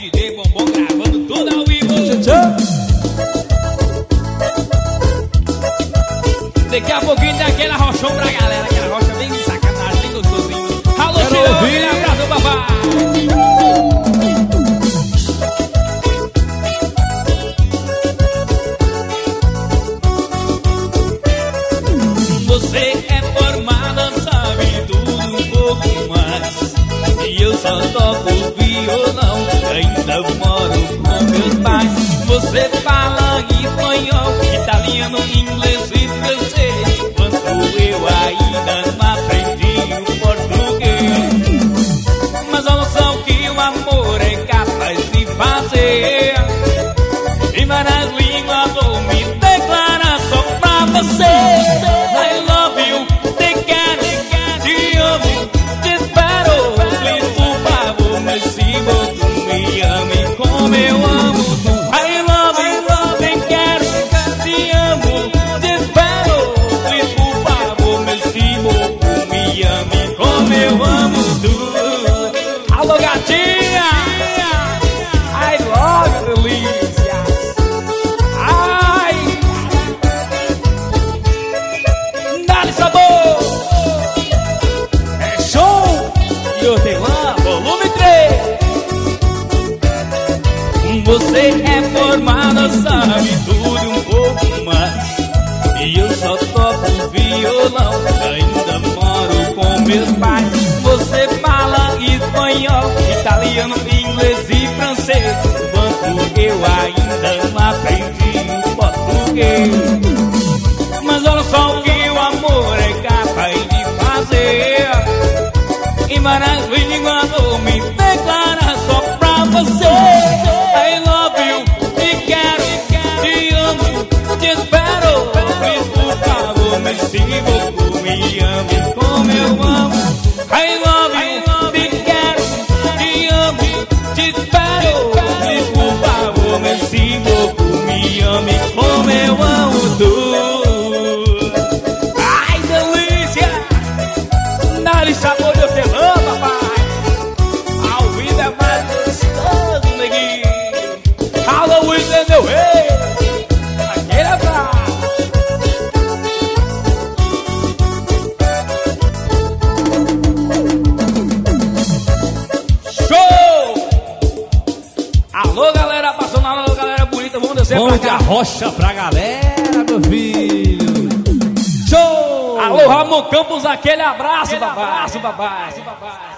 DJ Bombom gravando tudo ao vivo. Daqui a pouquinho tem aquele arrochão pra galera. Aquela rocha bem sacanagem, bem gostosinho. Alô, Chirão, aquele abraço, papai. Você é formada, sabe tudo um pouco mais. E eu só toco violão, ainda moro com meus pais. Você fala espanhol, italiano, inglês e francês, enquanto eu ainda não aprendi o português. Mas a noção que o amor é capaz de fazer, em várias línguas vou me declarar só pra você. I love you, te quero, te amo, te espero. Please, por favor, me siga, tu me ame como eu amo tu. I love you, te quero, te amo, te espero. Please, por favor, me siga, tu me ame como eu amo tu. Alô, gatinha! I love you, delícia! Ai! Dá-lhe sabor! É show! E Hortelã, volume 3. Você é formada, sabe tudo um pouco mais. E eu só toco violão, ainda moro com meus pais. Você fala espanhol, italiano, inglês e francês, enquanto eu ainda não aprendi o português. Mas olha só o que o amor é capaz de fazer, em várias línguas vou me declarar só pra você. I love you, te quero, te amo, te espero. Please, por favor, me siga, tu me ame como eu amo. I love you, te quero, te amo, te espero. Please, por favor, me siga, tu me ame como eu amo tu. Ai, delícia! Dá-lhe sabor de hortelã, papai. Ao vivo é mais gostoso, neguinho. Alô, Wilson, meu rei. Aquele abraço. Show! Alô, galera, passando na alô, galera bonita. Vamos descer pra cá. Rocha pra galera, meu filho. Show! Alô, Ramon Campos, aquele abraço, papai.